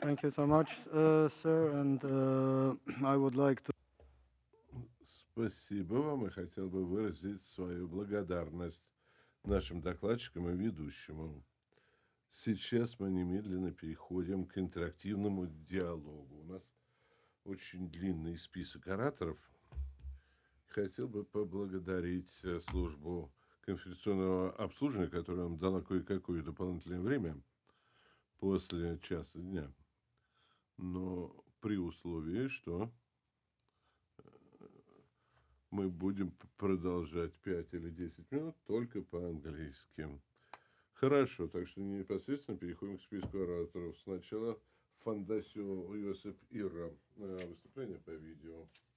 Thank you so much, sir. And I would like to. Спасибо вам, и хотел бы выразить свою благодарность нашим докладчикам и ведущему. Сейчас мы немедленно переходим к интерактивному диалогу. У нас очень длинный список ораторов. Хотел бы поблагодарить службу конференционного обслуживания, которая нам дала кое-какое дополнительное время после часа дня. Но при условии, что мы будем продолжать 5 или 10 минут только по-английски. Хорошо, так что непосредственно переходим к списку ораторов. Сначала Фандасио Йосип Ира. Выступление по видео.